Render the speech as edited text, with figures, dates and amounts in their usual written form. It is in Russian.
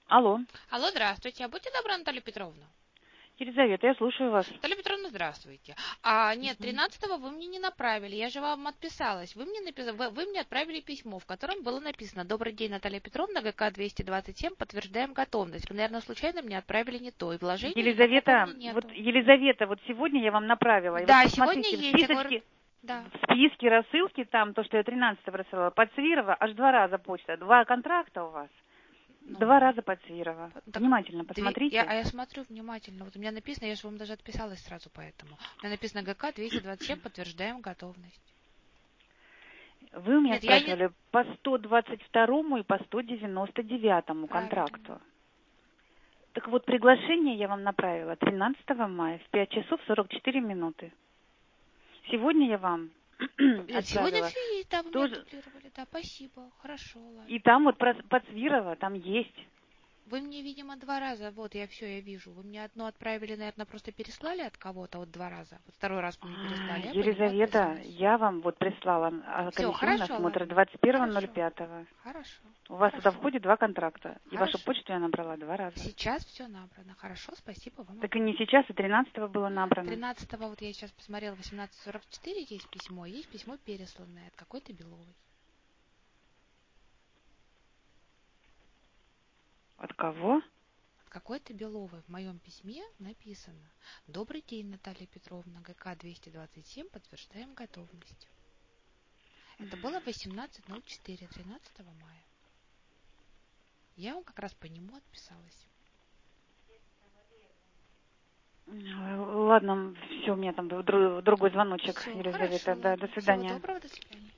Алло, Алло, здравствуйте. А будьте добры, Наталья Петровна. Елизавета, я слушаю вас. Наталья Петровна, здравствуйте. Нет, Мгм. 13-го вы мне не направили, я же вам отписалась. Вы мне отправили письмо, в котором было написано: «Добрый день, Наталья Петровна, ГК 227, подтверждаем готовность». Вы, наверное, случайно мне отправили не то, и вложения никакого у меня нету. Елизавета, вот сегодня я вам направила. И вот Да, сегодня посмотрите, в есть, я говорю, списочке, да. в списке рассылки, там, то, что я 13-го рассылала, под Свирова, аж 2 раза почта. 2 контракта у вас. Ну, 2 раза под Свирова. так, Внимательно посмотрите. я смотрю внимательно. Вот у меня написано, я же вам даже отписалась сразу поэтому. У меня написано: ГК 227, подтверждаем готовность. Вы у меня Нет, я не... спрашивали по 122 и по 199 Правильно. контракту. Так вот, приглашение я вам направила 13 мая в 5 часов 44 минуты. Сегодня я вам Нет, сегодня отправила все есть, да, вы мне тоже. отдублировали, да, спасибо, хорошо, И ладно. там вот под Свирова, там есть. Вы мне, видимо, 2 раза, вот, я вижу, вы мне одно отправили, наверное, просто переслали от кого-то, вот 2 раза, вот второй раз вы мне переслали, я по нему Елизавета, отписалась. я вам вот прислала Все, комиссионный хорошо, осмотр ладно, двадцать первого ноль хорошо, пятого. хорошо, У вас туда хорошо, входит 2 контракта. И вашу хорошо. почту я набрала 2 раза. Сейчас все набрано, хорошо, спасибо вам Так и не огромное. сейчас, и 13 было набрано. 13-го, вот я сейчас посмотрела, 18:44 есть письмо пересланное от какой-то Беловой. От кого? Какой-то Беловой в моем письме написано: «Добрый день, Наталья Петровна, ГК 227, подтверждаем готовность». Это было в 18:04, 13 мая. Я вам как раз по нему отписалась. Ладно, все, у меня там другой звоночек, Все, Елизавета. хорошо, Да, до ладно. Всего свидания. доброго, до свидания.